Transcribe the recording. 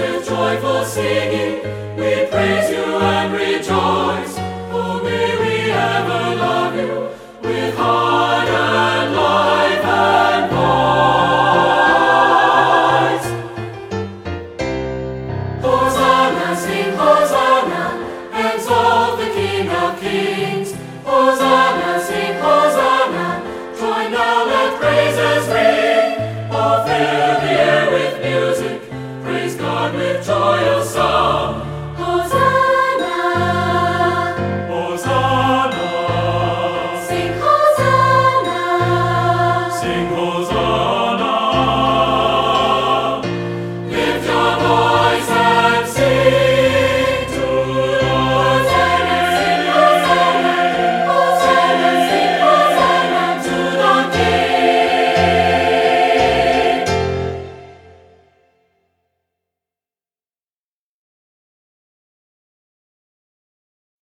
with joyful singing, we praise you and rejoice. Oh, may we ever love you with heart and life and voice. Hosanna, sing Hosanna, exalt the King of Kings. Hosanna, sing Hosanna, join now, let praises ring. Oh, fill the air with music, praise God with joyous songs.